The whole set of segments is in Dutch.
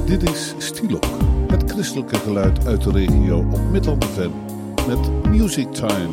Dit is Stilok, het christelijke geluid uit de regio op Midland FM met Music Time.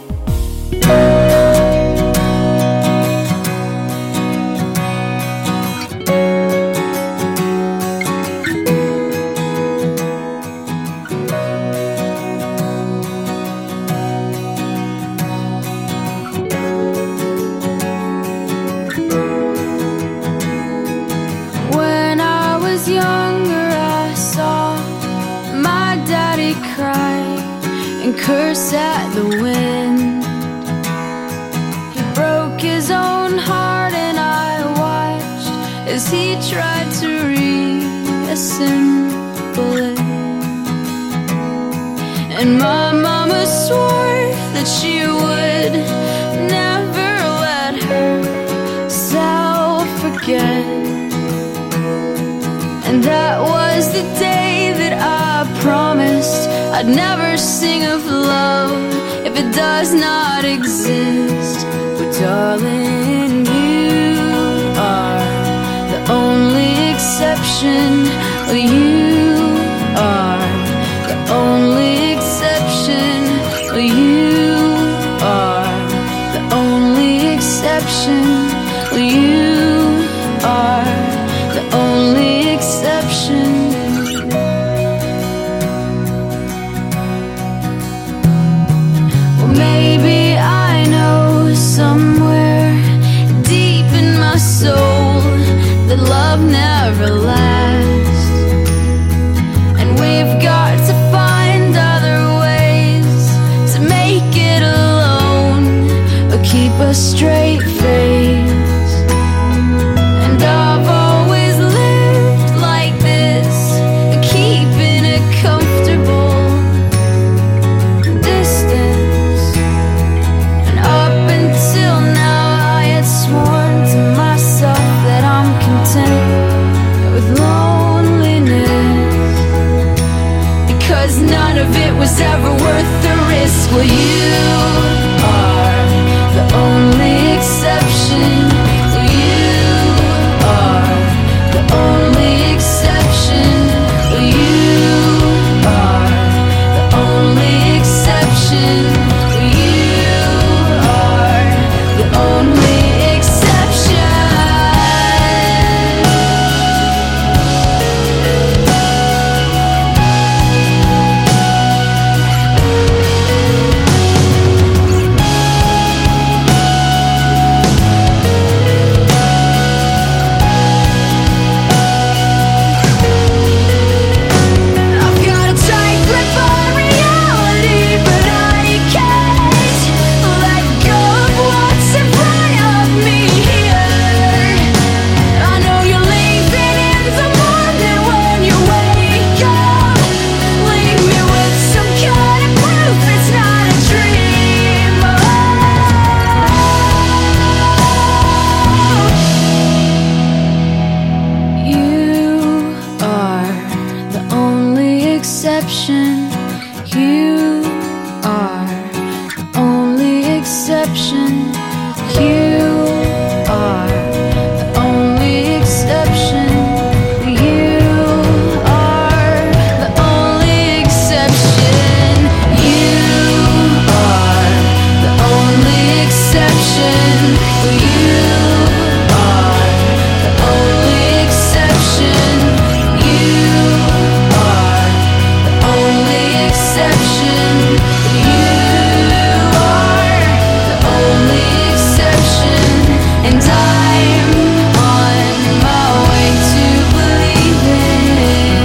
Curse at the wind. He broke his own heart and I watched as he tried to reassemble it. And my mama swore that she would never let herself forget. And that was the day that I promised I'd never sing of love if it does not exist. But darling, you are the only exception. You are the only exception. You are the only exception. You are the only exception. Maybe I know somewhere deep in my soul that love never lasts. And we've got to find other ways to make it alone or keep a straight face. And I've always lived like this, keeping a comfortable distance. Up until now I had sworn to myself that I'm content with loneliness, because none of it was ever worth the risk. Well, you are the only exception. You are the only exception. You are the only exception. Only exception. I've got a tight grip on reality, but I can't let go of what's in front of me here. I know you're leaving in the morning when you wake up. Leave me with some kind of proof it's not a dream. You are the only exception. You are the only exception. You are the only exception. You are the only exception. You are the only exception. You are the only exception. You are the only exception. You are the only exception. And I'm on my way to believing.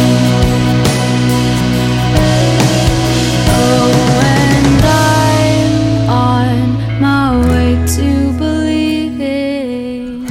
Oh, and I'm on my way to believing.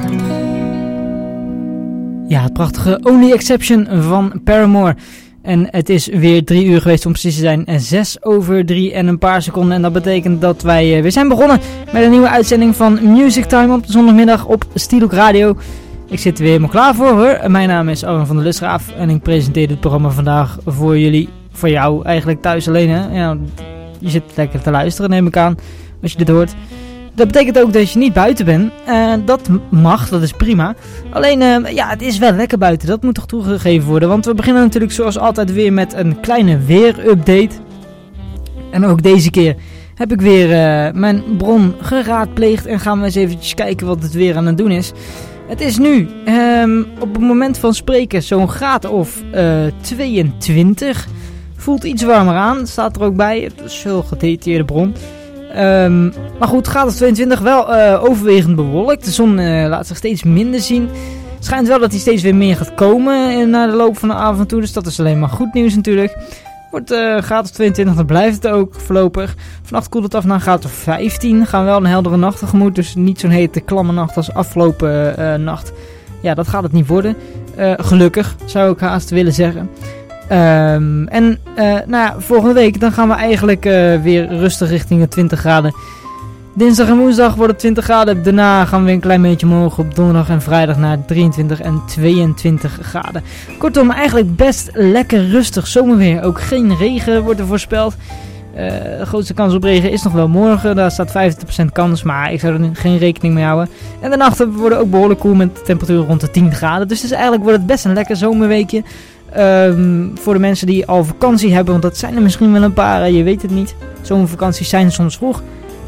Ja, het prachtige Only Exception van Paramore. En het is weer 3 uur geweest om precies te zijn. 3:06 en een paar seconden. En dat betekent dat wij weer zijn begonnen met een nieuwe uitzending van Music Time op de zondagmiddag op Stilok Radio. Ik zit er weer helemaal klaar voor hoor. Mijn naam is Arjen van der Lusgraaf en ik presenteer dit programma vandaag voor jullie, voor jou eigenlijk thuis alleen hè. Ja, je zit lekker te luisteren neem ik aan, als je dit hoort. Dat betekent ook dat je niet buiten bent. Dat mag, dat is prima. Alleen, het is wel lekker buiten. Dat moet toch toegegeven worden. Want we beginnen natuurlijk zoals altijd weer met een kleine weerupdate. En ook deze keer heb ik weer mijn bron geraadpleegd. En gaan we eens eventjes kijken wat het weer aan het doen is. Het is nu op het moment van spreken zo'n graad of 22. Voelt iets warmer aan, staat er ook bij. Het is veel gedetailleerde bron. Maar goed, graad of 22 wel overwegend bewolkt. De zon laat zich steeds minder zien. Het schijnt wel dat hij steeds weer meer gaat komen na de loop van de avond toe. Dus dat is alleen maar goed nieuws natuurlijk. Wordt graad of 22, dan blijft het ook voorlopig. Vannacht koelt het af naar een graad of 15. Gaan wel een heldere nacht tegemoet. Dus niet zo'n hete klamme nacht als afgelopen nacht. Ja, dat gaat het niet worden. Gelukkig, zou ik haast willen zeggen. Volgende week dan gaan we eigenlijk weer rustig richting de 20 graden. Dinsdag en woensdag wordt het 20 graden. Daarna gaan we weer een klein beetje omhoog op donderdag en vrijdag naar 23 en 22 graden. Kortom, eigenlijk best lekker rustig zomerweer. Ook geen regen wordt er voorspeld. De grootste kans op regen is nog wel morgen. Daar staat 50% kans, maar ik zou er geen rekening mee houden. En de nachten worden ook behoorlijk koel met temperaturen rond de 10 graden. Dus eigenlijk wordt het best een lekker zomerweekje. Voor de mensen die al vakantie hebben, want dat zijn er misschien wel een paar, je weet het niet. Zomervakanties zijn soms vroeg.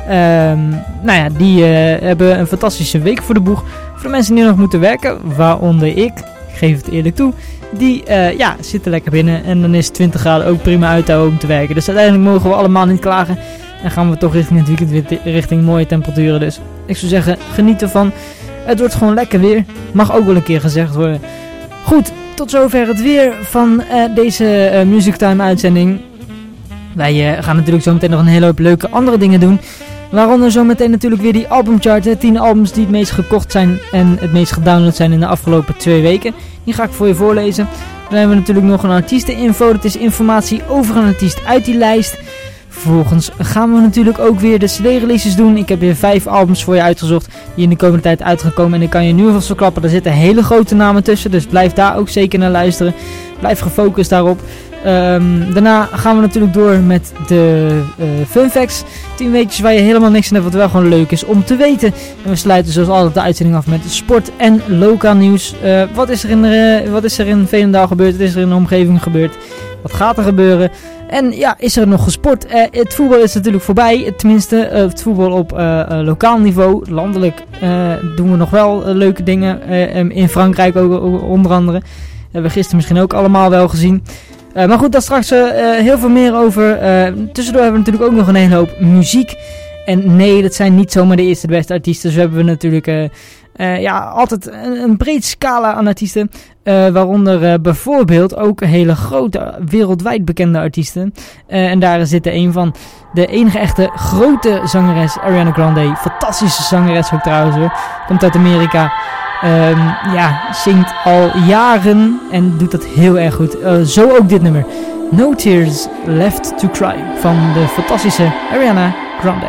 Die hebben een fantastische week voor de boeg. Voor de mensen die nog moeten werken, waaronder ik geef het eerlijk toe, die zitten lekker binnen. En dan is 20 graden ook prima uit te houden om te werken. Dus uiteindelijk mogen we allemaal niet klagen. En gaan we toch richting het weekend weer richting mooie temperaturen. Dus ik zou zeggen, geniet ervan. Het wordt gewoon lekker weer. Mag ook wel een keer gezegd worden. Goed, tot zover het weer van deze Music Time uitzending. Wij gaan natuurlijk zo meteen nog een hele hoop leuke andere dingen doen. Waaronder zometeen natuurlijk weer die albumchart. 10 albums die het meest gekocht zijn en het meest gedownload zijn in de afgelopen 2 weken. Die ga ik voor je voorlezen. Dan hebben we natuurlijk nog een artiesteninfo. Dat is informatie over een artiest uit die lijst. Vervolgens gaan we natuurlijk ook weer de CD-releases doen. Ik heb weer 5 albums voor je uitgezocht die in de komende tijd uit gaan komen. En ik kan je nu alvast verklappen, er zitten hele grote namen tussen. Dus blijf daar ook zeker naar luisteren. Blijf gefocust daarop. Daarna gaan we natuurlijk door met de fun facts. 10 weetjes waar je helemaal niks aan hebt, wat wel gewoon leuk is om te weten. En we sluiten zoals altijd de uitzending af met sport en lokaal nieuws. Wat is er in Veenendaal gebeurd? Wat is er in de omgeving gebeurd? Wat gaat er gebeuren? En ja, is er nog gesport? Het voetbal is natuurlijk voorbij. Tenminste, het voetbal op lokaal niveau. Landelijk doen we nog wel leuke dingen. In Frankrijk ook onder andere. Hebben we gisteren misschien ook allemaal wel gezien. Maar goed, daar straks heel veel meer over. Tussendoor hebben we natuurlijk ook nog een hele hoop muziek. En nee, dat zijn niet zomaar de eerste de beste artiesten. Dus we hebben natuurlijk altijd een breed scala aan artiesten. Waaronder bijvoorbeeld ook hele grote, wereldwijd bekende artiesten. En daar zit een van. De enige echte grote zangeres, Ariana Grande. Fantastische zangeres ook trouwens hoor. Komt uit Amerika. Zingt al jaren en doet dat heel erg goed. Zo ook dit nummer. No Tears Left to Cry van de fantastische Ariana Grande.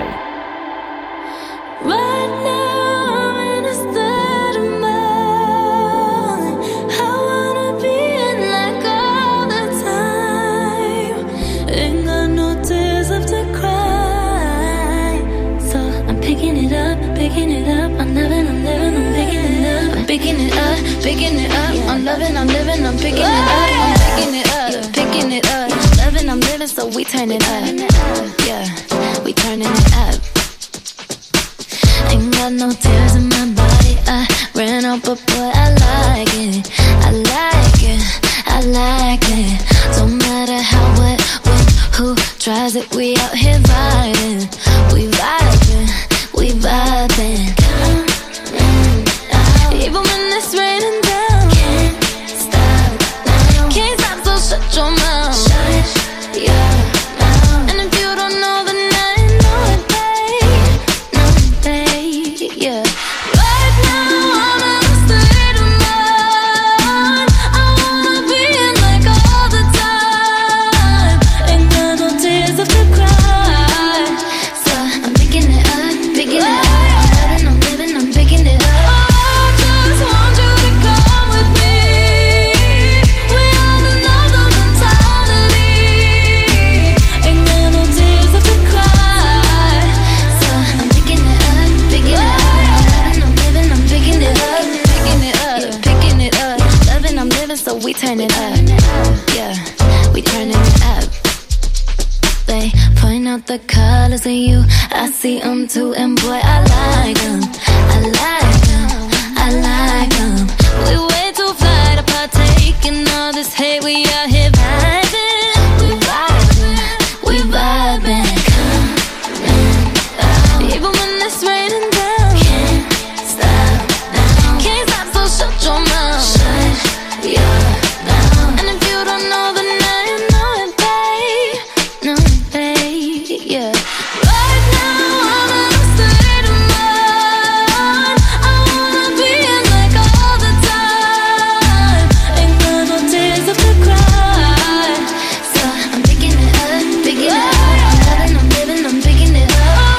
Right now I'm in a state of mind. I wanna be in like all the time. Ain't got no tears left to cry. So I'm picking it up. I'm living, I'm picking it up. I'm picking it up. I'm loving, I'm living, I'm picking it up. I'm picking it up. I'm living, so we turn it up. Yeah, we turning it up. Ain't got no tears in my body. I ran out, but boy, I like it. I like it. I like it. Don't matter how, what, when, who tries it. We out here vibing. We vibing. We vibing. Even when it's raining down. Can't stop now. Can't stop, so shut your mouth. Shut your mouth. And if you don't know, then I know it, babe. No, babe, yeah. Right now I'm in a state of mind. I wanna be in like all the time. Ain't got no tears left to cry. so we turn it up. Yeah, we turning it up. They point out the colors in you, I see them too, and boy, I like them. I like them, I like them. We way too fly to partake in all this hate, we out here vibing. We vibing, we vibing. Even when it's raining down, can't stop now. Can't stop, so shut your mouth. Shut your mouth. And if you don't know, then now you know it, babe. No, babe, yeah. Right now I'm in a state of mind. I wanna be in like all the time. Ain't got no tears left to cry. So I'm picking it up, picking it up. I'm living, I'm picking it up.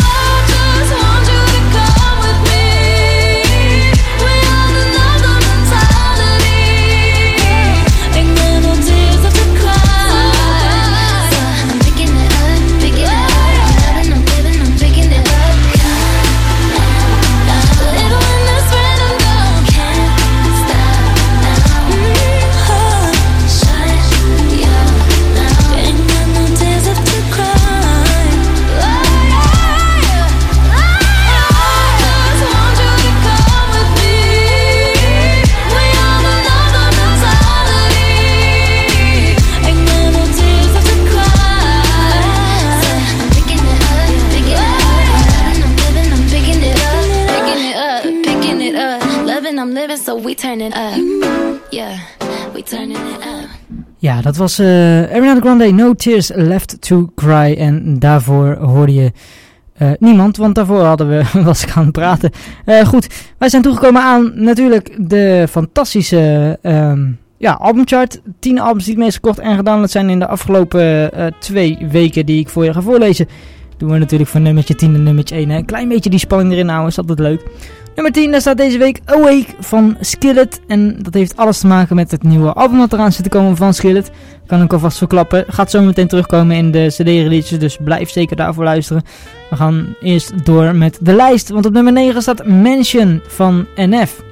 I'm living, so we turn it up. Yeah, we turning it up. Ja, dat was Ariana Grande, No Tears Left to Cry. En daarvoor hoorde je niemand, want daarvoor was ik aan het praten. Goed, wij zijn toegekomen aan natuurlijk de fantastische albumchart. 10 albums die het meest gekocht en gedownload zijn in de afgelopen 2 weken die ik voor je ga voorlezen. Doen we natuurlijk van nummertje 10 en nummertje 1. Een klein beetje die spanning erin houden, is altijd leuk. Nummer 10, daar staat deze week Awake van Skillet. En dat heeft alles te maken met het nieuwe album dat eraan zit te komen van Skillet. Kan ik alvast verklappen. Gaat zo meteen terugkomen in de CD-releases, dus blijf zeker daarvoor luisteren. We gaan eerst door met de lijst, want op nummer 9 staat Mansion van NF.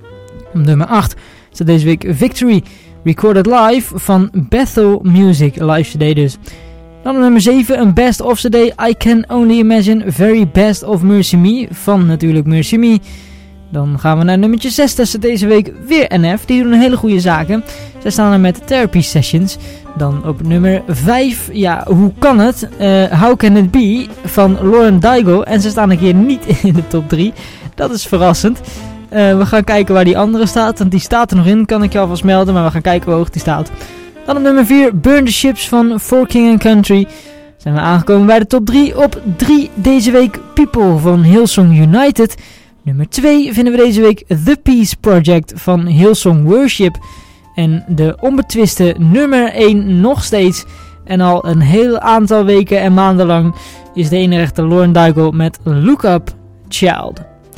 Op nummer 8 staat deze week Victory, Recorded Live van Bethel Music, live CD dus. Dan op nummer 7, een Best of CD, I Can Only Imagine, Very Best of Mercy Me, van natuurlijk Mercy Me. Dan gaan we naar nummertje 6, dat is deze week weer NF, die doen hele goede zaken. Zij staan er met Therapy Sessions. Dan op nummer 5, ja, hoe kan het? How Can It Be, van Lauren Daigle. En ze staan een keer niet in de top 3, dat is verrassend. We gaan kijken waar die andere staat, want die staat er nog in, kan ik je alvast melden, maar we gaan kijken hoe hoog die staat. Dan op nummer 4, Burn the Ships van For King and Country. Zijn we aangekomen bij de top 3. Op 3 deze week People van Hillsong United. Nummer 2 vinden we deze week The Peace Project van Hillsong Worship. En de onbetwiste nummer 1 nog steeds. En al een heel aantal weken en maanden lang is de ene rechter Lauren Daigle met Look Up Child.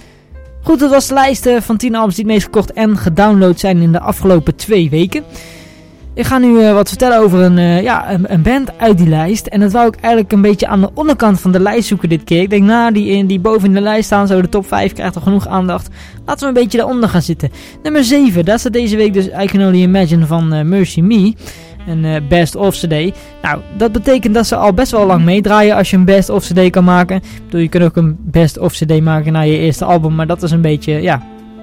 Goed, dat was de lijst van 10 albums die het meest gekocht en gedownload zijn in de afgelopen 2 weken. Ik ga nu wat vertellen over een band uit die lijst. En dat wou ik eigenlijk een beetje aan de onderkant van de lijst zoeken dit keer. Ik denk, die boven in de lijst staan, zo de top 5 krijgt toch genoeg aandacht. Laten we een beetje daaronder gaan zitten. Nummer 7, daar staat deze week dus I Can Only Imagine van Mercy Me. Een Best of CD. Nou, dat betekent dat ze al best wel lang meedraaien als je een Best of CD kan maken. Ik bedoel, je kunt ook een Best of CD maken na je eerste album. Maar dat is een beetje,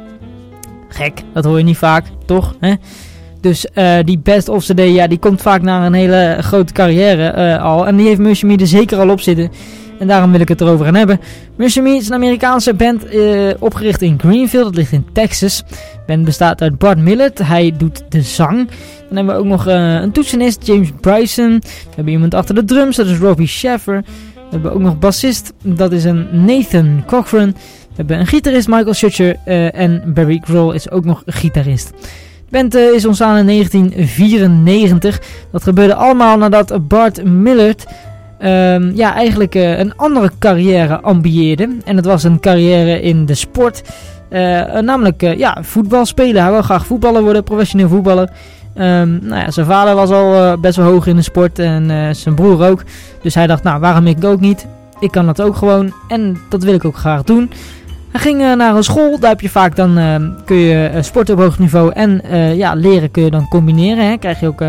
gek. Dat hoor je niet vaak, toch? Hè? Dus die Best of CD, die komt vaak na een hele grote carrière al. En die heeft Mercy Me er zeker al op zitten. En daarom wil ik het erover gaan hebben. Mercy Me is een Amerikaanse band opgericht in Greenville. Dat ligt in Texas. De band bestaat uit Bart Millett. Hij doet de zang. Dan hebben we ook nog een toetsenist, James Bryson. We hebben iemand achter de drums, dat is Robbie Shaffer. We hebben ook nog bassist, dat is een Nathan Cochran. We hebben een gitarist, Michael Schutcher. En Barry Grohl is ook nog gitarist. De band is ontstaan in 1994. Dat gebeurde allemaal nadat Bart Millett eigenlijk een andere carrière ambieerde. En dat was een carrière in de sport. Namelijk voetbal spelen. Hij wil graag voetballer worden, professioneel voetballer. Zijn vader was al best wel hoog in de sport en zijn broer ook. Dus hij dacht, waarom ik ook niet? Ik kan dat ook gewoon en dat wil ik ook graag doen. Hij ging naar een school, daar heb je vaak dan kun je sporten op hoog niveau en leren kun je dan combineren. Hè. Krijg je ook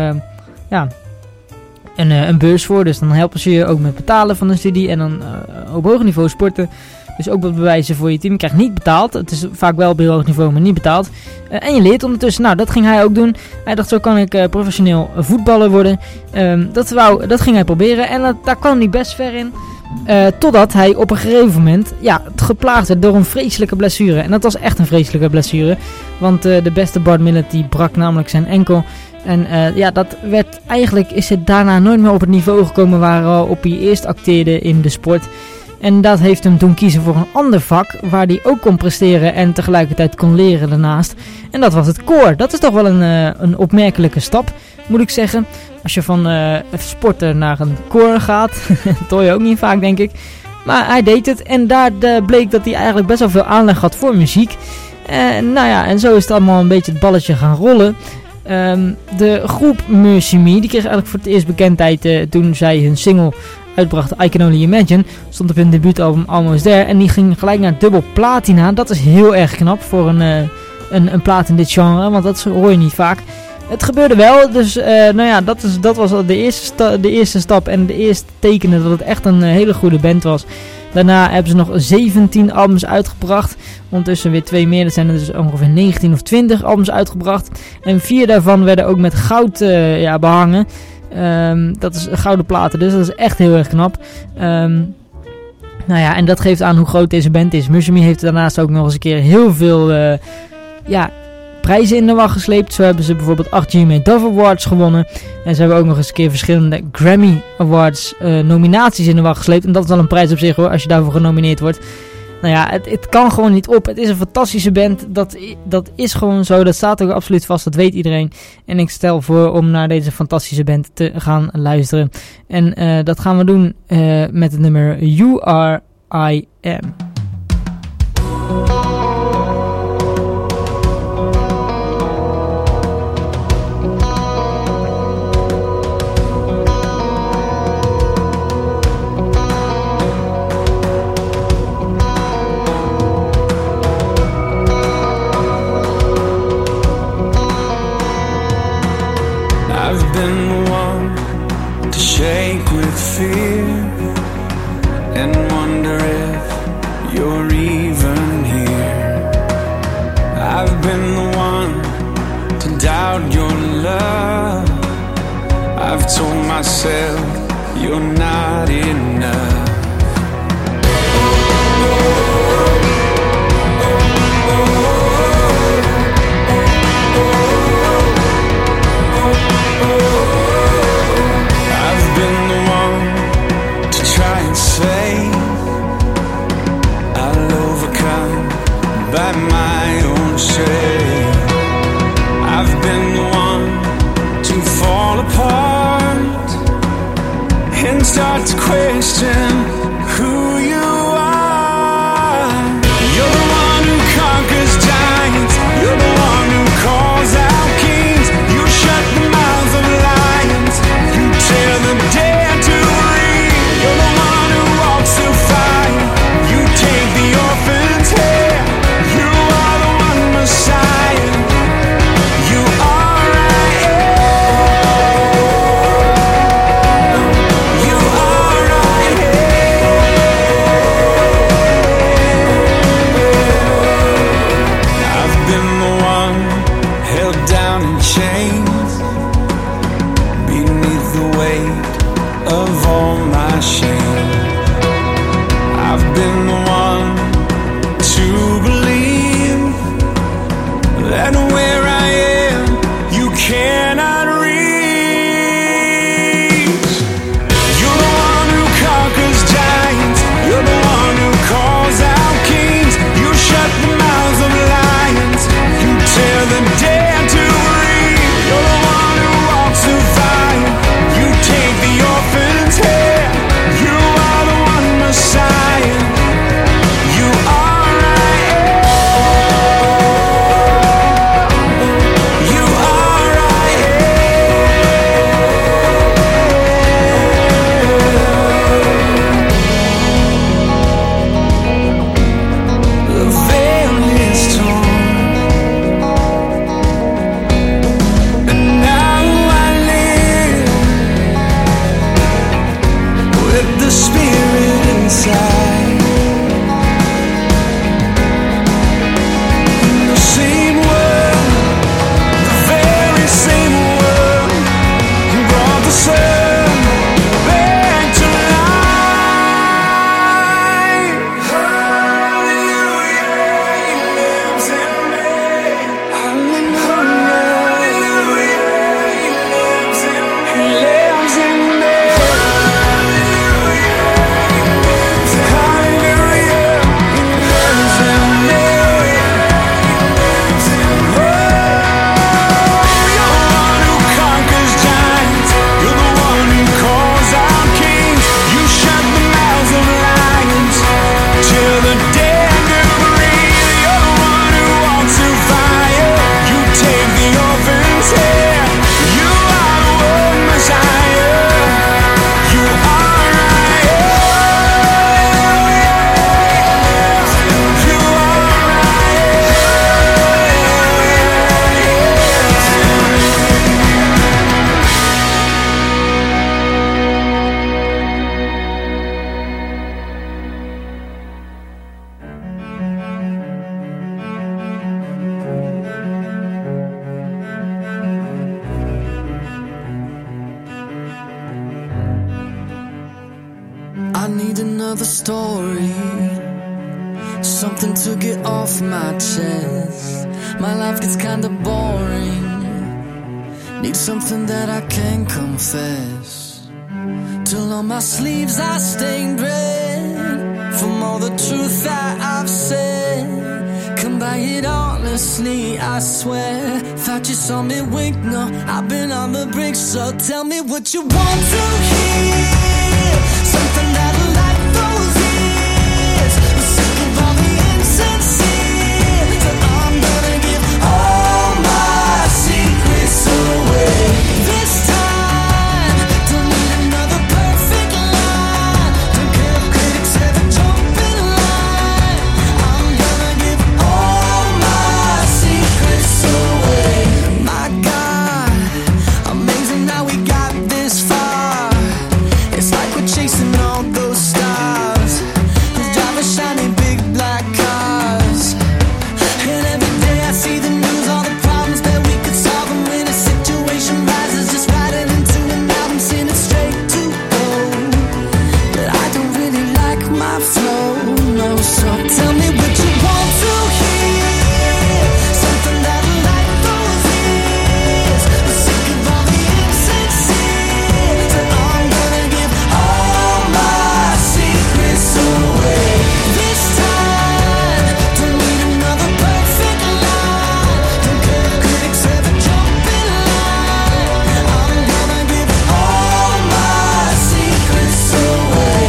een beurs voor, dus dan helpen ze je ook met betalen van de studie en dan op hoog niveau sporten. Dus ook wat bewijzen voor je team. Je krijgt niet betaald. Het is vaak wel op heel hoog niveau, maar niet betaald. En je leert ondertussen. Nou, dat ging hij ook doen. Hij dacht, zo kan ik professioneel voetballer worden. Dat ging hij proberen. En daar kwam hij best ver in. Totdat hij op een gegeven moment geplaagd werd door een vreselijke blessure. En dat was echt een vreselijke blessure. Want de beste Bart Millard die brak namelijk zijn enkel. En eigenlijk is het daarna nooit meer op het niveau gekomen waarop hij eerst acteerde in de sport. En dat heeft hem doen kiezen voor een ander vak waar hij ook kon presteren en tegelijkertijd kon leren daarnaast. En dat was het koor. Dat is toch wel een opmerkelijke stap, moet ik zeggen. Als je van sporten naar een koor gaat, dat hoor je ook niet vaak, denk ik. Maar hij deed het en daar bleek dat hij eigenlijk best wel veel aanleg had voor muziek. En zo is het allemaal een beetje het balletje gaan rollen. De groep Mercy Me, die kreeg eigenlijk voor het eerst bekendheid toen zij hun single uitbracht, I Can Only Imagine. Stond op hun debuutalbum Almost There. En die ging gelijk naar dubbel platina. Dat is heel erg knap voor een plaat in dit genre. Want dat hoor je niet vaak. Het gebeurde wel. Dus dat was al de eerste stap. En de eerste tekenen dat het echt een hele goede band was. Daarna hebben ze nog 17 albums uitgebracht. Ondertussen weer 2 meer. Dat zijn er dus ongeveer 19 of 20 albums uitgebracht. En 4 daarvan werden ook met goud behangen. Dat is gouden platen, dus dat is echt heel erg knap. En dat geeft aan hoe groot deze band is. Mercy Me heeft daarnaast ook nog eens een keer heel veel prijzen in de wacht gesleept. Zo hebben ze bijvoorbeeld 8 G.M.A. Dove Awards gewonnen. En ze hebben ook nog eens een keer verschillende Grammy Awards nominaties in de wacht gesleept. En dat is wel een prijs op zich hoor, als je daarvoor genomineerd wordt. Nou ja, het kan gewoon niet op. Het is een fantastische band. Dat is gewoon zo. Dat staat ook absoluut vast. Dat weet iedereen. En ik stel voor om naar deze fantastische band te gaan luisteren. En dat gaan we doen met het nummer You Are I Am. Fear and wonder if you're even here. I've been the one to doubt your love. I've told myself you're not enough. By my own strength, I've been the one to fall apart and start to question who you are. You're the one who conquers giants. You're the one who calls out kings. You shut the mouths of lions. You tell the dead to breathe. You're the one who walks through fire. You take the orphan's head. Messiah, you are I am. You are I am. I've been the one held down in chains beneath the weight of all my shame. I've been the one to believe that where I am, you cannot reach. You're the one who conquers giants. You're the one who calls out kings. You shut the mouths of lions. You tell the dead to breathe. You're the one who walks through fire. You take the orphan's hair. You need another story, something to get off my chest. My life gets kinda boring, need something that I can confess. Till on my sleeves I stained red from all the truth that I've said. Come by it honestly, I swear. Thought you saw me wink, no, I've been on the brink. So tell me what you want to hear, something that'll light those ears. I'm sick of all the insincere, so I'm gonna give all my secrets away. This time, don't need another perfect line. Don't care if critics ever jump in line. I'm gonna give all my secrets away. My God, amazing how we got this far. It's like we're chasing all those stars who's driving shiny big black cars. And every day I see the news, all the problems that we could solve. And when a situation rises, just write it into an album, send it straight to gold. But I don't really like my flow, no. So tell me what you want to hear, something that'll light those ears. I'm sick of all the insincere, so I'm gonna give all my secrets away. This time, don't need another perfect line. Don't care if critics ever jump in line. I'm gonna give all my secrets away.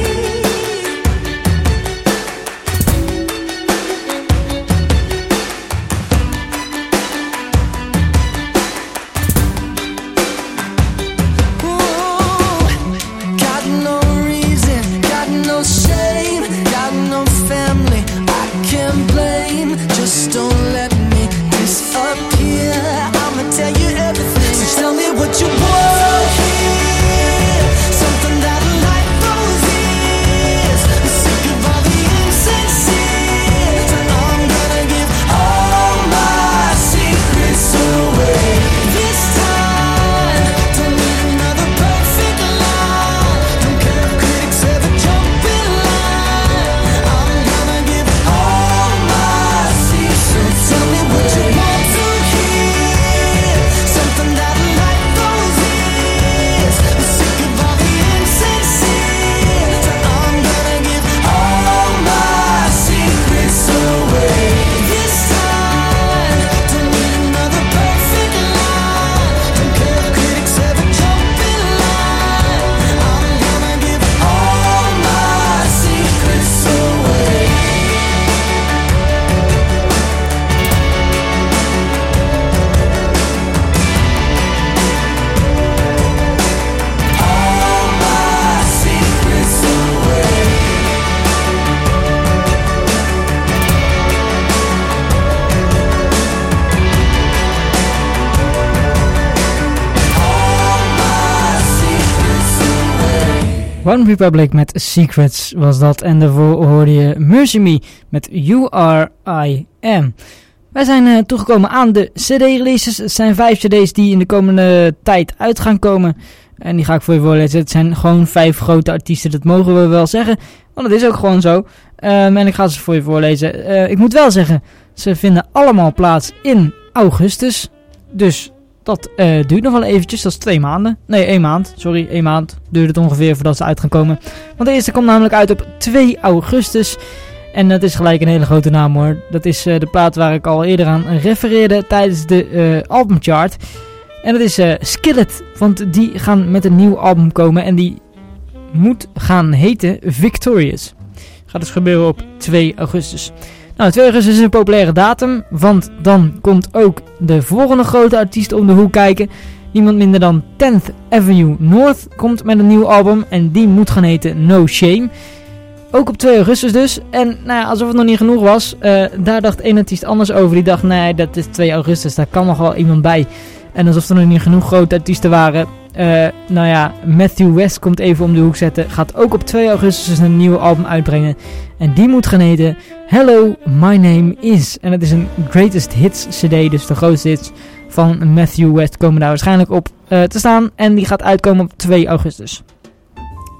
Got no reason, got no shame, got no family I can blame. Just don't let me disappear, I'ma tell you everything. So tell me what you want to hear, something that'll light those ears. I'm sick of all the insincere, so I'm gonna give all my secrets away. This time, don't need another perfect line. Don't care if critics ever jump in line. I'm gonna give all my secrets. So tell me what you want to hear, something that'll light those ears. I'm sick of all the insincere, so I'm gonna give all my secrets away. This time, don't need another perfect line. Don't care if critics ever jump in line. I'm gonna give all my secrets away. All my secrets away. All my secrets away. One Republic met Secrets was dat. En daarvoor hoorde je Mercy Me met You Are I Am. Wij zijn toegekomen aan de CD-releases. Het zijn 5 CD's die in de komende tijd uit gaan komen. En die ga ik voor je voorlezen. Het zijn gewoon 5 grote artiesten, dat mogen we wel zeggen. Want het is ook gewoon zo. En ik ga ze voor je voorlezen. Ik moet wel zeggen, ze vinden allemaal plaats in augustus. Dus dat duurt nog wel eventjes. Dat is 2 maanden. Nee, 1 maand. Sorry, 1 maand duurt het ongeveer voordat ze uit gaan komen. Want de eerste komt namelijk uit op 2 augustus. En dat is gelijk een hele grote naam hoor. Dat is de plaat waar ik al eerder aan refereerde tijdens de albumchart. En dat is Skillet. Want die gaan met een nieuw album komen. En die moet gaan heten Victorious. Gaat dus gebeuren op 2 augustus. Nou, 2 augustus is een populaire datum. Want dan komt ook de volgende grote artiest om de hoek kijken. Niemand minder dan 10th Avenue North komt met een nieuw album. En die moet gaan heten No Shame. Ook op 2 augustus dus. En nou ja, alsof het nog niet genoeg was. Daar dacht één artiest anders over. Die dacht, nee, dat is 2 augustus. Daar kan nog wel iemand bij. En alsof er nog niet genoeg grote artiesten waren. Nou ja, Matthew West komt even om de hoek zetten. Gaat ook op 2 augustus een nieuwe album uitbrengen. En die moet gaan heten Hello, My Name Is. En het is een Greatest Hits CD. Dus de grootste hits van Matthew West komen daar waarschijnlijk op te staan. En die gaat uitkomen op 2 augustus.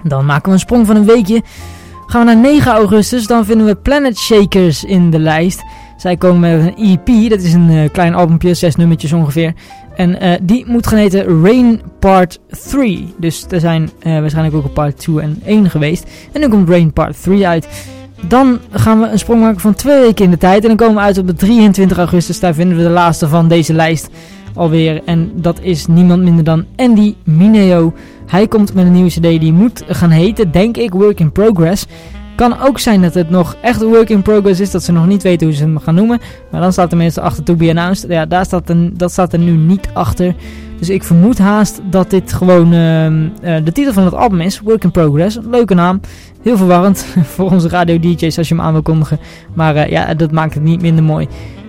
Dan maken we een sprong van een weekje. Gaan we naar 9 augustus, dan vinden we Planet Shakers in de lijst. Zij komen met een EP, dat is een klein albumpje, 6 nummertjes ongeveer. En die moet gaan heten Rain Part 3. Dus er zijn waarschijnlijk ook een Part 2 en 1 geweest. En nu komt Rain Part 3 uit. Dan gaan we een sprong maken van 2 weken in de tijd. En dan komen we uit op de 23 augustus. Daar vinden we de laatste van deze lijst alweer. En dat is niemand minder dan Andy Mineo. Hij komt met een nieuwe cd die moet gaan heten, denk ik, Work in Progress. Kan ook zijn dat het nog echt een work in progress is, dat ze nog niet weten hoe ze hem gaan noemen. Maar dan staat er meestal achter to be announced. Ja, dat staat er nu niet achter. Dus ik vermoed haast dat dit gewoon de titel van het album is, Work in Progress. Leuke naam, heel verwarrend voor onze radio-dj's als je hem aan wil kondigen. Maar ja, dat maakt het niet minder mooi.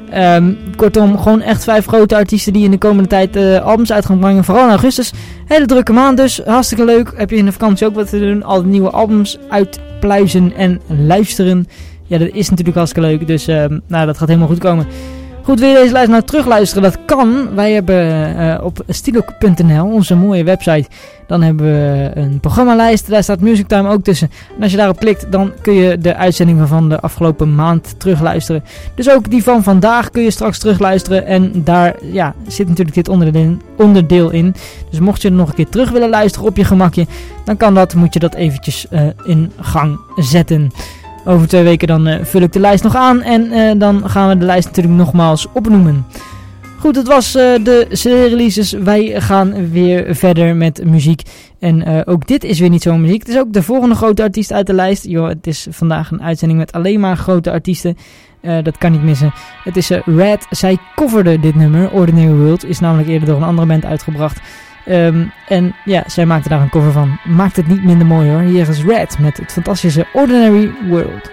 Kortom, gewoon echt 5 grote artiesten die in de komende tijd albums uit gaan brengen. Vooral in augustus. Hele drukke maand dus. Hartstikke leuk. Heb je in de vakantie ook wat te doen. Al die nieuwe albums uitpluizen en luisteren. Ja, dat is natuurlijk hartstikke leuk. Dus dat gaat helemaal goed komen. Goed, wil je deze lijst nou terugluisteren? Dat kan. Wij hebben op stilok.nl, onze mooie website, dan hebben we een programmalijst. Daar staat Music Time ook tussen. En als je daarop klikt, dan kun je de uitzendingen van de afgelopen maand terugluisteren. Dus ook die van vandaag kun je straks terugluisteren. En daar zit natuurlijk dit onderdeel in. Dus mocht je er nog een keer terug willen luisteren op je gemakje, dan kan dat. Moet je dat eventjes in gang zetten. Over 2 weken dan vul ik de lijst nog aan en dan gaan we de lijst natuurlijk nogmaals opnoemen. Goed, dat was de CD-releases. Wij gaan weer verder met muziek. En ook dit is weer niet zo'n muziek. Het is ook de volgende grote artiest uit de lijst. Yo, het is vandaag een uitzending met alleen maar grote artiesten. Dat kan niet missen. Het is Red. Zij coverde dit nummer. Ordinary World is namelijk eerder door een andere band uitgebracht. En ja, zij maakte daar een cover van. Maakt het niet minder mooi hoor. Hier is Red met het fantastische Ordinary World.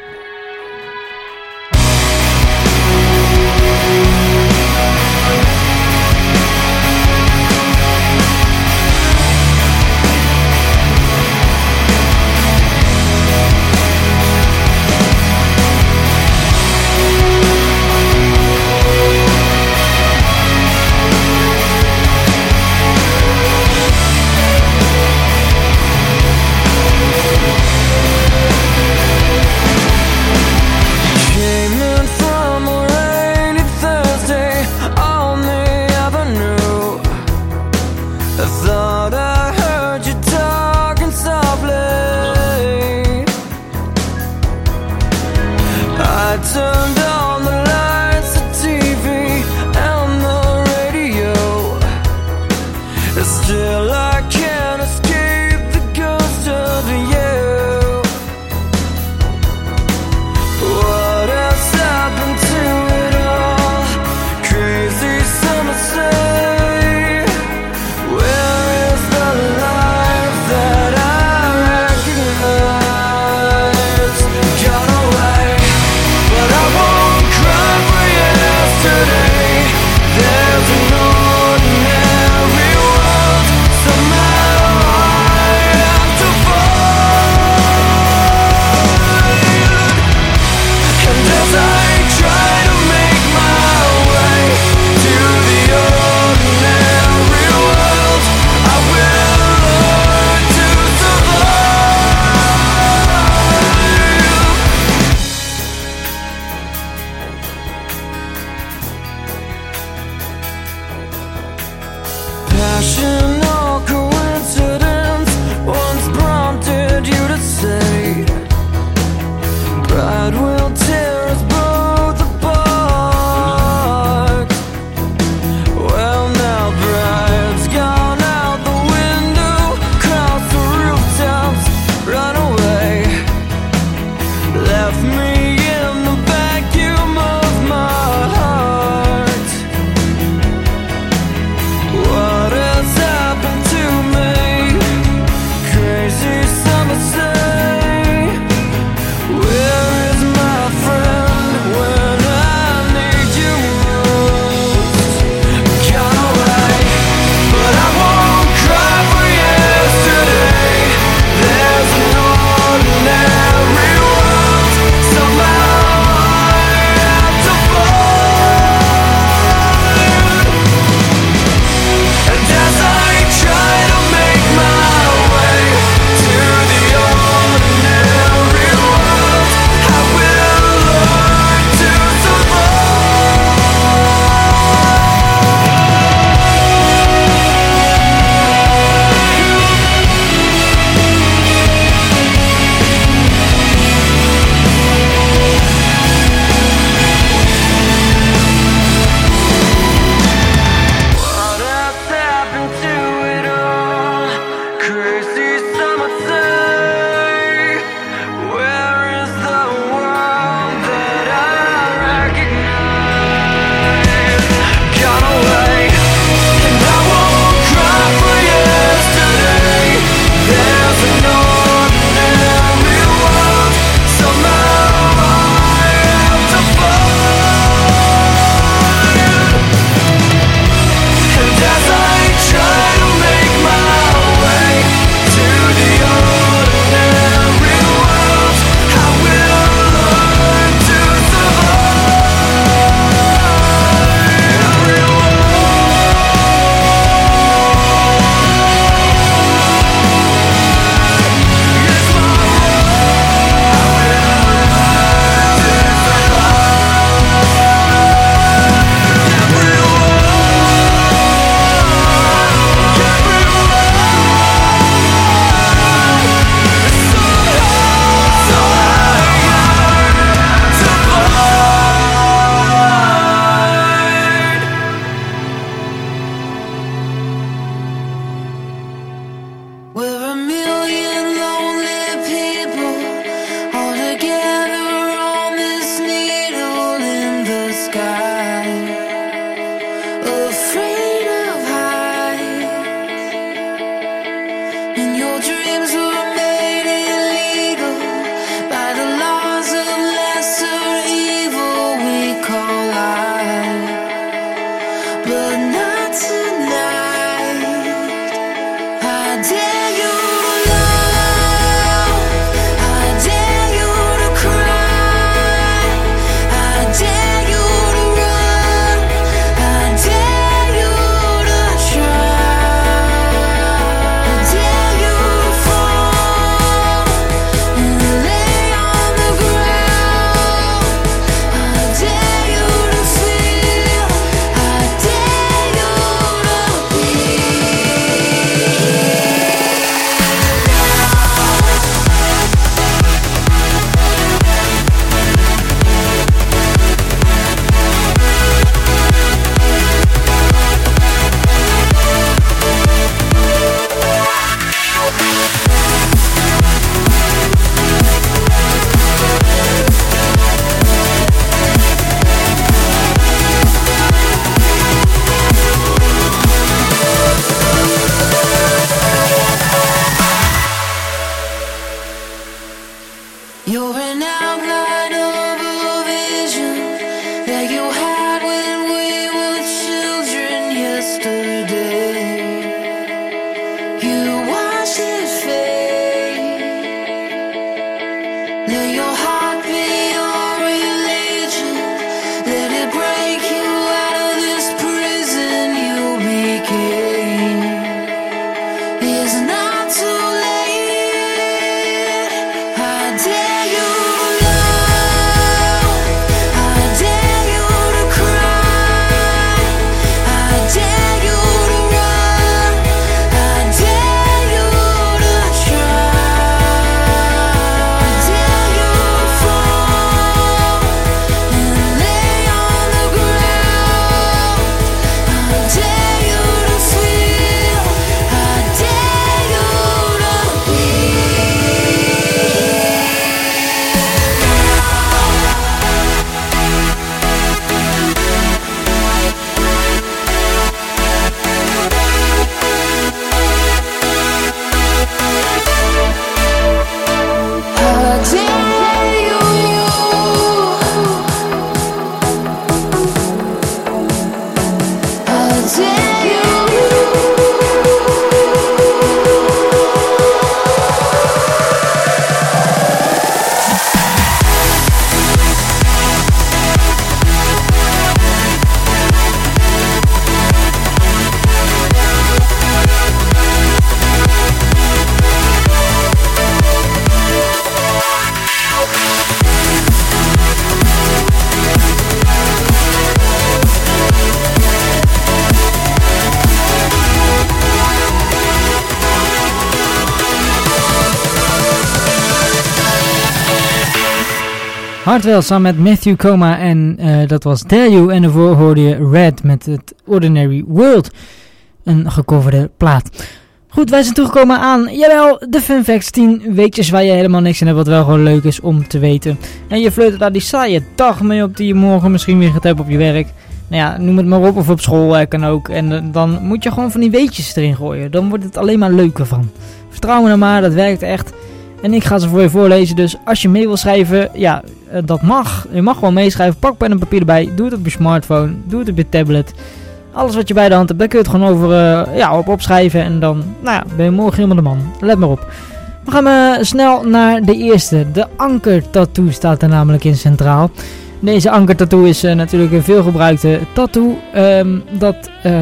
Hardwell samen met Matthew Coma en dat was Dare You. En daarvoor hoorde je Red met het Ordinary World. Een gecoverde plaat. Goed, wij zijn toegekomen aan, jawel, de Fun Facts 10 weetjes waar je helemaal niks in hebt, wat wel gewoon leuk is om te weten. En je flirte daar die saaie dag mee op die je morgen misschien weer gaat hebben op je werk. Nou ja, noem het maar op, of op school kan ook. En dan moet je gewoon van die weetjes erin gooien. Dan wordt het alleen maar leuker van. Vertrouw me nou maar, dat werkt echt. En ik ga ze voor je voorlezen, dus als je mee wil schrijven, ja, dat mag. Je mag gewoon meeschrijven, pak pen en papier erbij, doe het op je smartphone, doe het op je tablet. Alles wat je bij de hand hebt, daar kun je het gewoon over opschrijven en dan ben je morgen helemaal de man. Let maar op. We gaan snel naar de eerste. De ankertattoo staat er namelijk in centraal. Deze ankertattoo is natuurlijk een veelgebruikte tattoo. Dat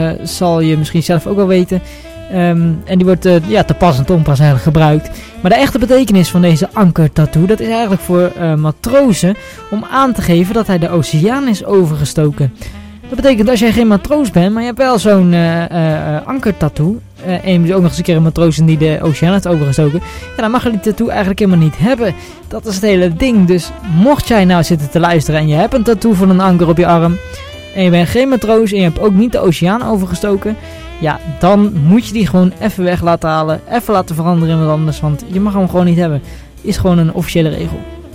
zal je misschien zelf ook wel weten. En die wordt te pas en te onpas eigenlijk gebruikt. Maar de echte betekenis van deze ankertattoo, dat is eigenlijk voor matrozen om aan te geven dat hij de oceaan is overgestoken. Dat betekent als jij geen matroos bent, maar je hebt wel zo'n ankertattoo. En je bent ook nog eens een keer een matroos die de oceaan heeft overgestoken. Ja, dan mag je die tattoo eigenlijk helemaal niet hebben. Dat is het hele ding. Dus mocht jij nou zitten te luisteren en je hebt een tattoo van een anker op je arm. En je bent geen matroos en je hebt ook niet de oceaan overgestoken. Ja, dan moet je die gewoon even weg laten halen. Even laten veranderen in wat anders. Want je mag hem gewoon niet hebben. Is gewoon een officiële regel.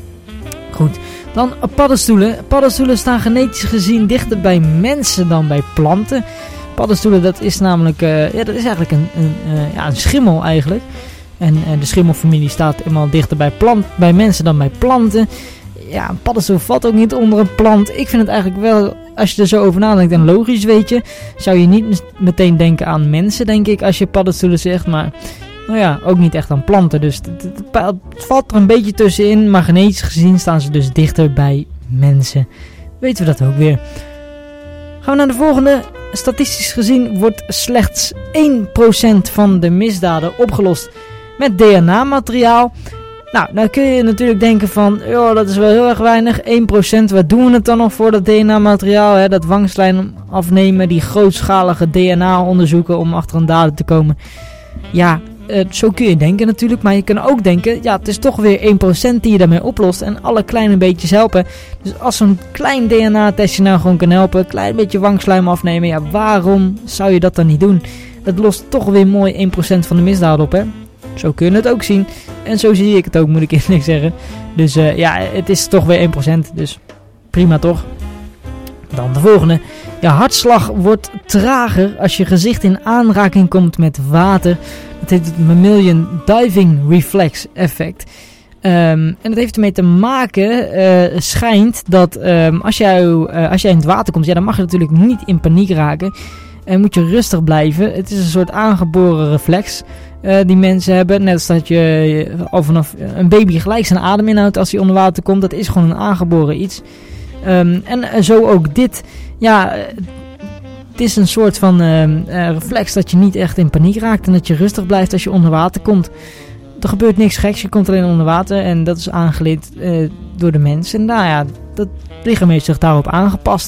Goed. Dan paddenstoelen. Paddenstoelen staan genetisch gezien dichter bij mensen dan bij planten. Paddenstoelen, dat is namelijk dat is eigenlijk een schimmel eigenlijk. En de schimmelfamilie staat helemaal dichter bij mensen dan bij planten. Ja, een paddenstoel valt ook niet onder een plant. Ik vind het eigenlijk wel, als je er zo over nadenkt en logisch weet je, zou je niet meteen denken aan mensen, denk ik, als je paddenstoelen zegt. Maar nou ja, ook niet echt aan planten. Dus het valt er een beetje tussenin. Maar genetisch gezien staan ze dus dichter bij mensen. Weten we dat ook weer. Gaan we naar de volgende. Statistisch gezien wordt slechts 1% van de misdaden opgelost met DNA-materiaal. Nou, dan kun je natuurlijk denken van, joh, dat is wel heel erg weinig. 1%, wat doen we het dan nog voor dat DNA-materiaal? Hè? Dat wangslijm afnemen, die grootschalige DNA-onderzoeken om achter een dader te komen. Ja, zo kun je denken natuurlijk. Maar je kan ook denken, ja, het is toch weer 1% die je daarmee oplost. En alle kleine beetjes helpen. Dus als zo'n klein DNA-testje nou gewoon kan helpen, een klein beetje wangslijm afnemen. Ja, waarom zou je dat dan niet doen? Het lost toch weer mooi 1% van de misdaad op, hè? Zo kun je het ook zien. En zo zie ik het ook, moet ik eerlijk zeggen. Dus ja, het is toch weer 1%. Dus prima toch? Dan de volgende. Je hartslag wordt trager als je gezicht in aanraking komt met water. Dat heet het Mammalian Diving Reflex effect. En dat heeft ermee te maken, schijnt dat als jij in het water komt, ja, dan mag je natuurlijk niet in paniek raken. En moet je rustig blijven. Het is een soort aangeboren reflex die mensen hebben. Net als dat je al vanaf een baby gelijk zijn adem inhoudt als hij onder water komt. Dat is gewoon een aangeboren iets. En zo ook dit. Ja, het is een soort van reflex dat je niet echt in paniek raakt. En dat je rustig blijft als je onder water komt. Er gebeurt niks geks. Je komt alleen onder water. En dat is aangeleerd door de mens. En nou ja, dat lichaam heeft zich daarop aangepast.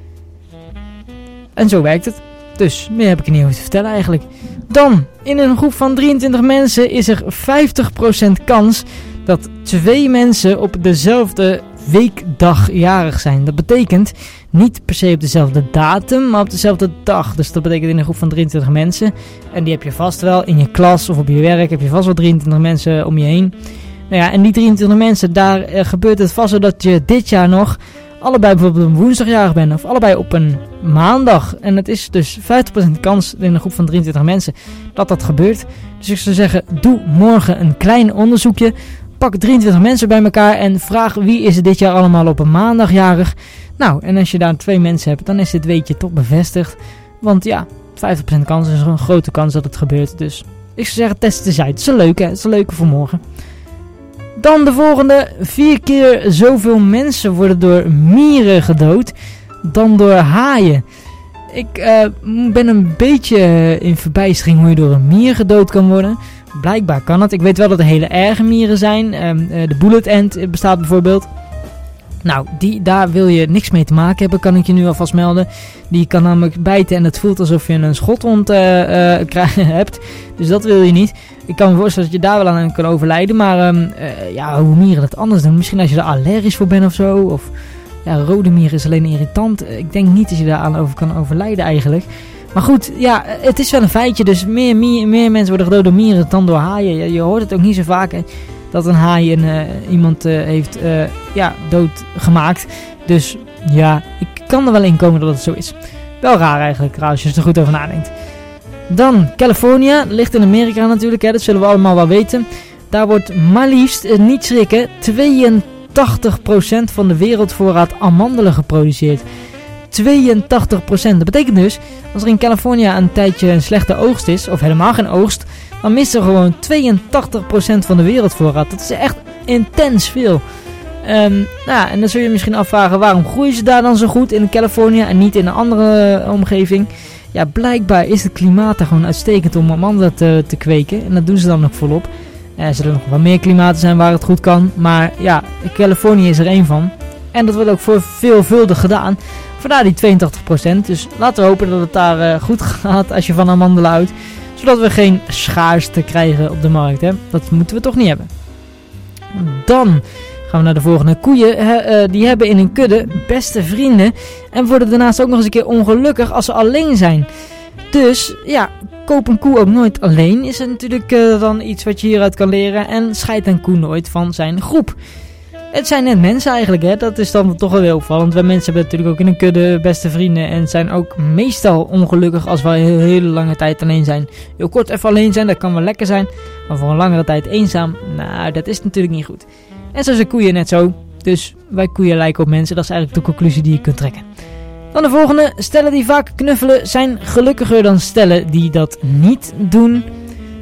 En zo werkt het. Dus meer heb ik er niet over te vertellen eigenlijk. Dan, in een groep van 23 mensen is er 50% kans dat 2 mensen op dezelfde weekdag jarig zijn. Dat betekent niet per se op dezelfde datum, maar op dezelfde dag. Dus dat betekent in een groep van 23 mensen. En die heb je vast wel in je klas of op je werk. Heb je vast wel 23 mensen om je heen. Nou ja, en die 23 mensen, daar gebeurt het vast zo dat je dit jaar nog allebei bijvoorbeeld op een woensdagjarig bent of allebei op een maandag. En het is dus 50% kans in een groep van 23 mensen dat dat gebeurt. Dus ik zou zeggen, doe morgen een klein onderzoekje. Pak 23 mensen bij elkaar en vraag wie is er dit jaar allemaal op een maandagjarig. Nou, en als je daar 2 mensen hebt, dan is dit weetje toch bevestigd. Want ja, 50% kans is een grote kans dat het gebeurt. Dus ik zou zeggen, test het eens uit. Het is een leuke, het is een leuke voor morgen. Dan de volgende. 4 keer zoveel mensen worden door mieren gedood dan door haaien. Ik ben een beetje in verbijstering hoe je door een mier gedood kan worden. Blijkbaar kan het. Ik weet wel dat er hele erge mieren zijn. De bullet ant bestaat bijvoorbeeld. Nou, daar wil je niks mee te maken hebben, kan ik je nu alvast melden. Die kan namelijk bijten en het voelt alsof je een schotwond hebt. Dus dat wil je niet. Ik kan me voorstellen dat je daar wel aan kan overlijden. Maar ja, hoe mieren dat anders doen. Misschien als je er allergisch voor bent of zo. Of ja, rode mieren is alleen irritant. Ik denk niet dat je daar aan over kan overlijden eigenlijk. Maar goed, ja, het is wel een feitje. Dus meer mensen worden gedood door mieren dan door haaien. Je hoort het ook niet zo vaak, hè, dat een haai iemand heeft doodgemaakt. Dus ja, ik kan er wel in komen dat het zo is. Wel raar eigenlijk, als je er goed over nadenkt. Dan, California, ligt in Amerika natuurlijk, hè, dat zullen we allemaal wel weten. Daar wordt maar liefst, niet schrikken, 82% van de wereldvoorraad amandelen geproduceerd. 82%. Dat betekent dus, als er in California een tijdje een slechte oogst is, of helemaal geen oogst, dan mist er gewoon 82% van de wereldvoorraad. Dat is echt intens veel. Nou, en dan zul je misschien afvragen, waarom groeien ze daar dan zo goed in California en niet in een andere omgeving? Ja, blijkbaar is het klimaat daar gewoon uitstekend om amandelen te kweken. En dat doen ze dan nog volop. Er zullen nog wel meer klimaten zijn waar het goed kan. Maar ja, Californië is er één van. En dat wordt ook voor veelvuldig gedaan. Vandaar die 82%. Dus laten we hopen dat het daar goed gaat als je van amandelen houdt. Zodat we geen schaarste krijgen op de markt. Hè? Dat moeten we toch niet hebben. Dan gaan we naar de volgende. Koeien die hebben in een kudde beste vrienden. En worden daarnaast ook nog eens een keer ongelukkig als ze alleen zijn. Dus ja, koop een koe ook nooit alleen. Is het natuurlijk dan iets wat je hieruit kan leren. En scheid een koe nooit van zijn groep. Het zijn net mensen eigenlijk, hè. Dat is dan toch wel heel opvallend. Wij mensen hebben natuurlijk ook in een kudde beste vrienden. En zijn ook meestal ongelukkig als we een hele lange tijd alleen zijn. Heel kort even alleen zijn, dat kan wel lekker zijn. Maar voor een langere tijd eenzaam, nou, dat is natuurlijk niet goed. En zo zijn koeien net zo. Dus wij koeien lijken op mensen. Dat is eigenlijk de conclusie die je kunt trekken. Dan de volgende. Stellen die vaak knuffelen zijn gelukkiger dan stellen die dat niet doen.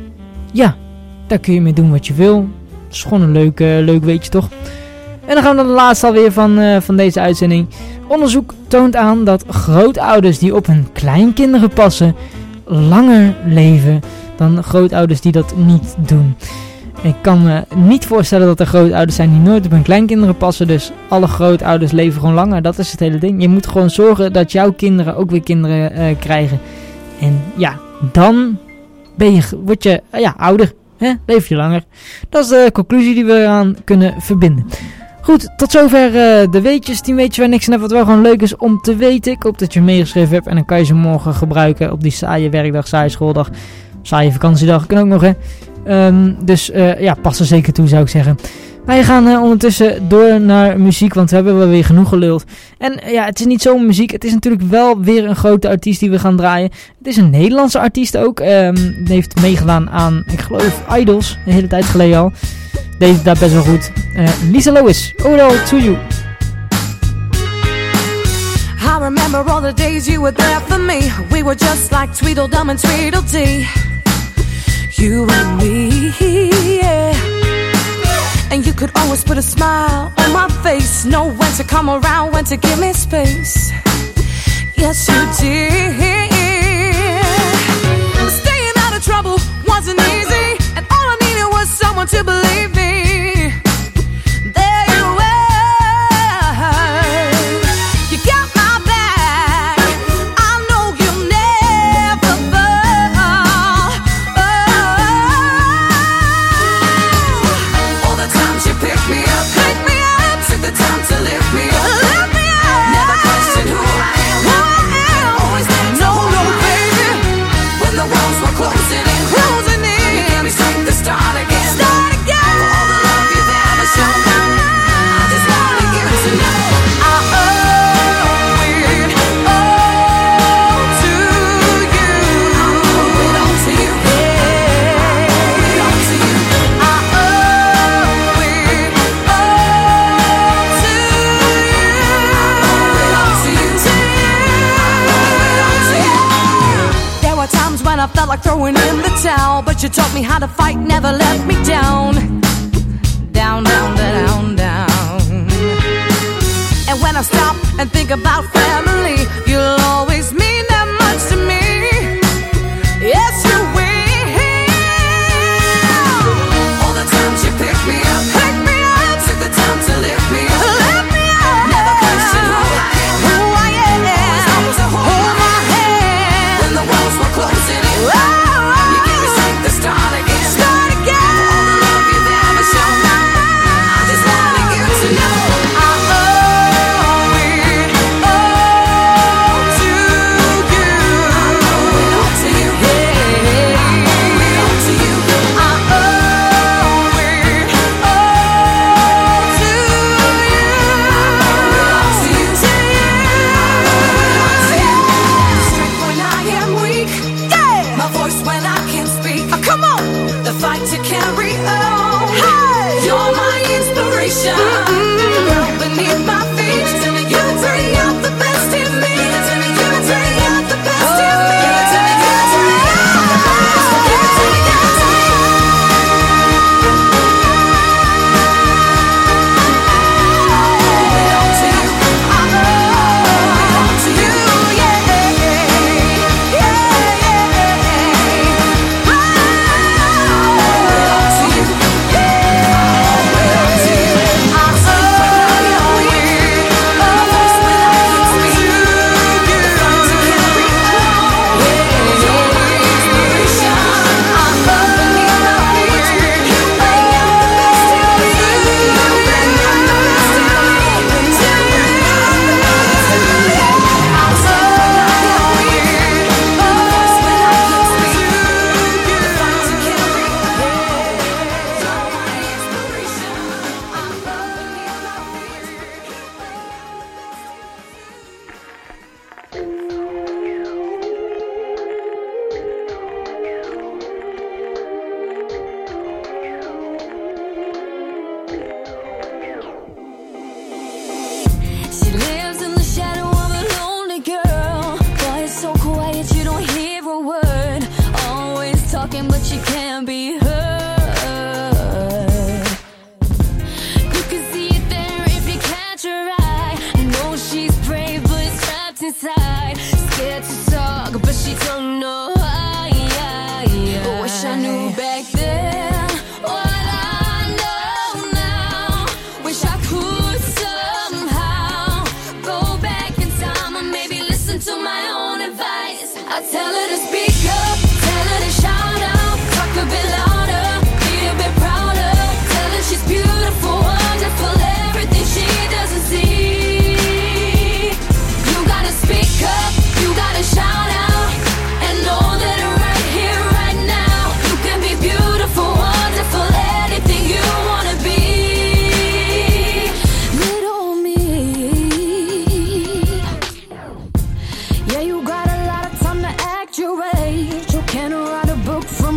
ja, daar kun je mee doen wat je wil. Het is gewoon een leuk weetje, toch? En dan gaan we naar de laatste alweer van deze uitzending. Onderzoek toont aan dat grootouders die op hun kleinkinderen passen langer leven dan grootouders die dat niet doen. Ik kan me niet voorstellen dat er grootouders zijn die nooit op hun kleinkinderen passen. Dus alle grootouders leven gewoon langer. Dat is het hele ding. Je moet gewoon zorgen dat jouw kinderen ook weer kinderen krijgen. En ja, dan word je ouder. Hè? Leef je langer. Dat is de conclusie die we eraan kunnen verbinden. Goed, tot zover de weetjes. 10 weetjes waar niks aan hebben, wat wel gewoon leuk is om te weten. Ik hoop dat je meegeschreven hebt en dan kan je ze morgen gebruiken op die saaie werkdag, saaie schooldag, saaie vakantiedag. Kan ook nog, hè. Dus pas er zeker toe, zou ik zeggen. Wij gaan ondertussen door naar muziek, want we hebben wel weer genoeg geluld. En ja, het is niet zomaar muziek. Het is natuurlijk wel weer een grote artiest die we gaan draaien. Het is een Nederlandse artiest ook. Die heeft meegedaan aan, ik geloof, Idols. Een hele tijd geleden al. Deed het daar best wel goed. Lisa Lois, Ode to You. I remember all the days you were there for me. We were just like Tweedledum and Tweedledee. You and me, yeah. And you could always put a smile on my face. Know when to come around, when to give me space. Yes, you did. Staying out of trouble wasn't easy, and all I needed was someone to believe me. There you were. You got my back. I know you'll never fall. All the times you pick me up, took the time to lift me up. Never questioned who I am. Always there to hold on, baby. When the walls were closing in, you gave me strength to start again. For all the love you've ever shown, I just wanted you to know I owe it all to you. I owe it all to you. Yeah, I owe it all to you. I owe it all to you. I owe it all to you. I owe it all to you. There were times when I felt like throwing in the towel, but you taught me how to fight, never let me down. Down, down, down, down. And when I stop and think about family, you'll always mean that much to me. Yes, you will. All the times you pick me up, took the time to lift me up. Never questioned who I am. Always there to hold my hand. When the walls were closing in, you gave me strength to start again. For all the love you've ever shown, I just wanted you to know I owe it all to you. I owe it all to you. Yeah, I owe it all to you. I owe it all to you. I owe it all to you. I owe it all to you. Strength when I am weak. Yeah. My voice when I can't speak. Come on. The fight to carry on. Hey. You're my inspiration. Girl beneath my feet. Tell me you bring out the best in me. Tell me you bring out the best in me. Tell me you bring out the best in me. She lives in the shadow of a lonely girl. Boy, it's so quiet you don't hear a word. Always talking but she can't be heard.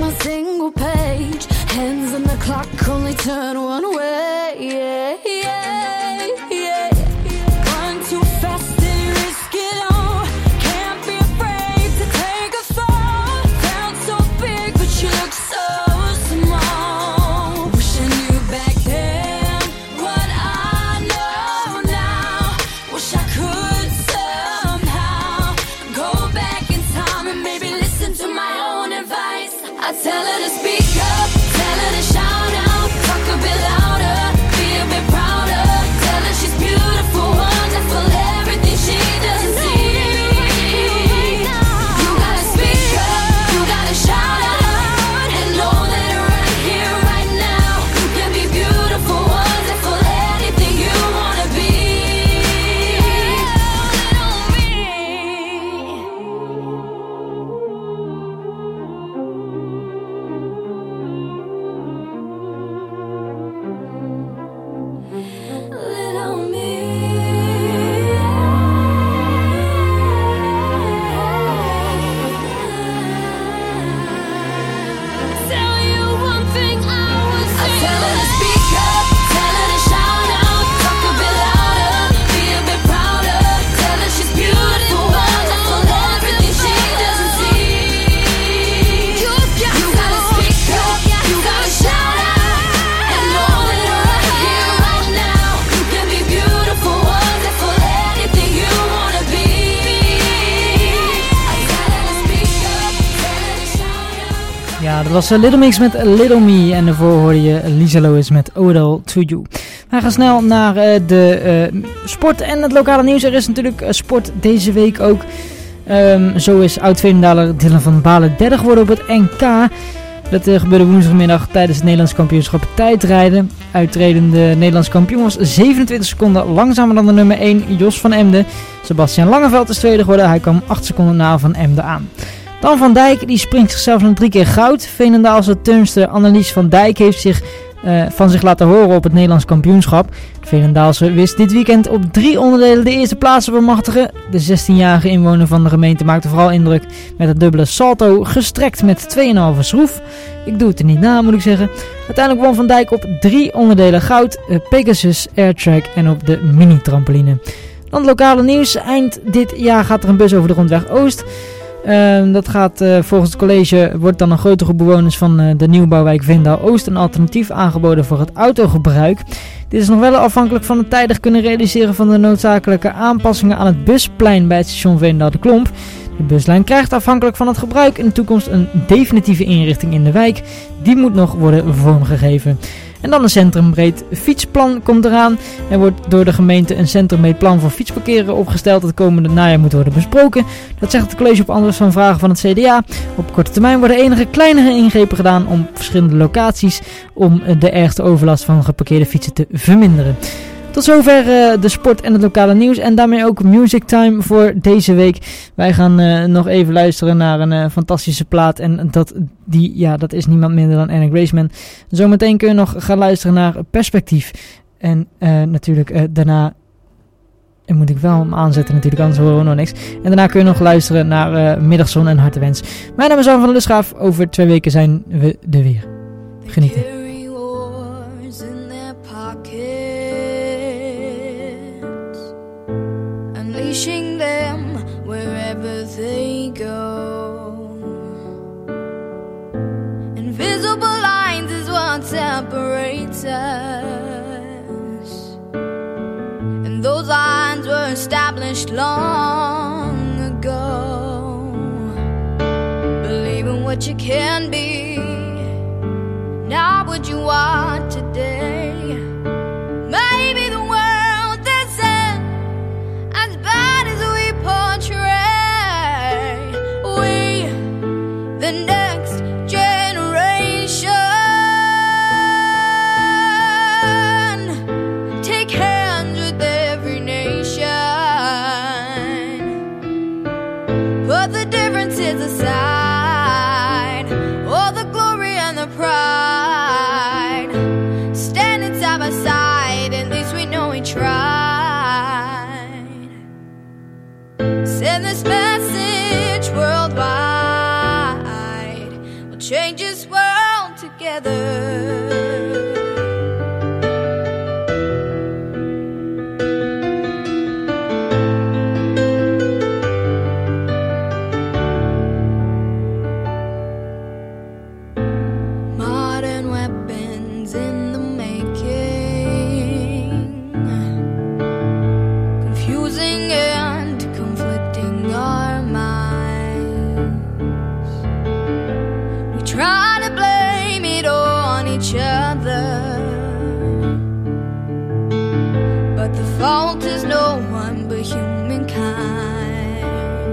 from a single page. Hands on the clock, only turn one way. Yeah, yeah, yeah. Run too fast and risk it all. Can't be afraid to take a fall. Sound so big, but you look so small. Wish I knew back then what I know now. Wish I could somehow go back in time and maybe listen to my own advice. I tell her to speak up, tell her to shout out, talk a bit louder, be a bit prouder. Tell her she's beautiful, wonderful, everything she doesn't see. You gotta speak up, you gotta shout out, and know that right here, right now, you can be beautiful, wonderful, anything you wanna be. Little me. Tell you one thing I would say. I tell her to speak up, tell her to shout out, talk a bit louder, be a bit prouder. Tell her she's beautiful, wonderful, everything she doesn't see. You gotta speak up, you gotta shout out, and know that right here, right now, you can be beautiful, wonderful, anything you wanna be. I tell her to speak up, tell her to shout out. Ja, dat was Little Mix met Little Me. En daarvoor hoorde je Lisa Lois met Odal to You. Wij gaan snel naar de sport en het lokale nieuws. Er is natuurlijk sport deze week ook. Zo is oud-Veenendaler Dylan van Balen derde geworden op het NK. Dat gebeurde woensdagmiddag tijdens het Nederlands kampioenschap tijdrijden. Uitredende Nederlands kampioen was 27 seconden langzamer dan de nummer 1 Jos van Emden. Sebastian Langeveld is tweede geworden. Hij kwam 8 seconden na Van Emden aan. Dan Van Dijk, die springt zichzelf nog 3 keer goud. Veenendaalse turnster Annelies van Dijk heeft van zich laten horen op het Nederlands kampioenschap. De Veenendaalse wist dit weekend op 3 onderdelen de eerste plaats te bemachtigen. De 16-jarige inwoner van de gemeente maakte vooral indruk met het dubbele salto, gestrekt met 2,5 schroef. Ik doe het er niet na, moet ik zeggen. Uiteindelijk won Van Dijk op 3 onderdelen goud, Pegasus, Airtrack en op de mini-trampoline. Dan het lokale nieuws. Eind dit jaar gaat er een bus over de Rondweg Oost. Dat gaat volgens het college, wordt dan een grote groep bewoners van de nieuwbouwwijk Veenendaal Oost een alternatief aangeboden voor het autogebruik. Dit is nog wel afhankelijk van het tijdig kunnen realiseren van de noodzakelijke aanpassingen aan het busplein bij het station Veenendaal de Klomp. De buslijn krijgt afhankelijk van het gebruik in de toekomst een definitieve inrichting in de wijk. Die moet nog worden vormgegeven. En dan een centrumbreed fietsplan komt eraan. Er wordt door de gemeente een centrumbreed plan voor fietsparkeren opgesteld. Dat komende najaar moet worden besproken. Dat zegt het college op antwoord van vragen van het CDA. Op korte termijn worden enige kleinere ingrepen gedaan om verschillende locaties om de ergste overlast van geparkeerde fietsen te verminderen. Tot zover de sport en het lokale nieuws. En daarmee ook Music Time voor deze week. Wij gaan nog even luisteren naar een fantastische plaat. En dat is niemand minder dan Anna Graceman. Zometeen kun je nog gaan luisteren naar Perspectief. En natuurlijk daarna... En moet ik wel hem aanzetten natuurlijk, anders horen we nog niks. En daarna kun je nog luisteren naar Middagzon en Hartewens. Mijn naam is Arno van der Lusgraaf. Over 2 weken zijn we er weer. Genieten. Unleashing them wherever they go. Invisible lines is what separates us, and those lines were established long ago. Believe in what you can be, not what you are today. Maybe the world isn't as bad as we portray. We, the next generation, take hands with every nation. Put the differences aside, all the glory and the pride. change this world together. Fault is no one but humankind.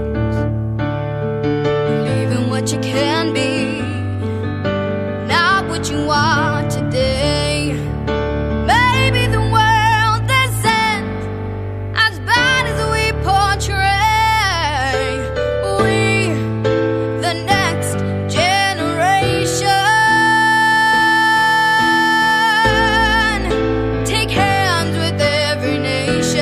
Believing what you can be, not what you are today. Maybe the world isn't as bad as we portray. We, the next generation, take hands with every nation.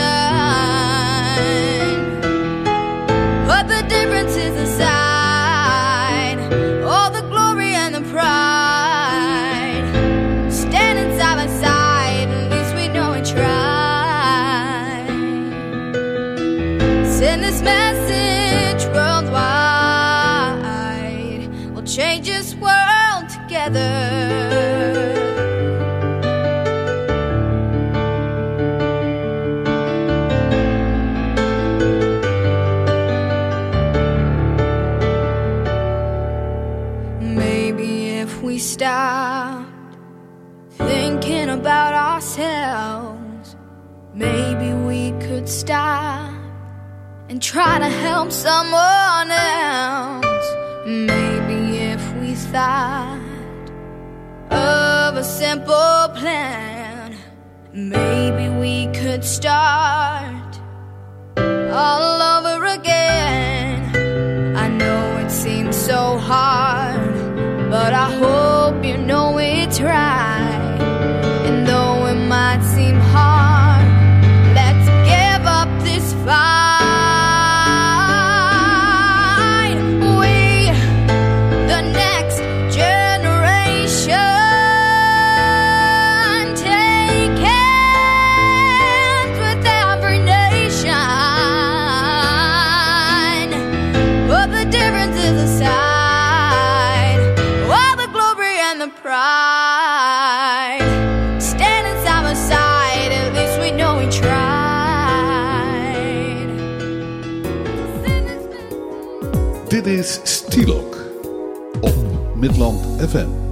Put the differences aside, all the glory and the pride. Standing side by side, at least we know we tried. Send this message worldwide. We'll change this world together. We stopped thinking about ourselves, maybe we could stop and try to help someone else. Maybe if we thought of a simple plan, maybe we could start all over again. I know it seems so hard, but I hope you know it's right. And though it might seem hard, let's give up this fight. We, the next generation, take hands with every nation. Put the differences aside, pride. Standing side by side, at least we know we tried. Dit is Stilok op Midland FM.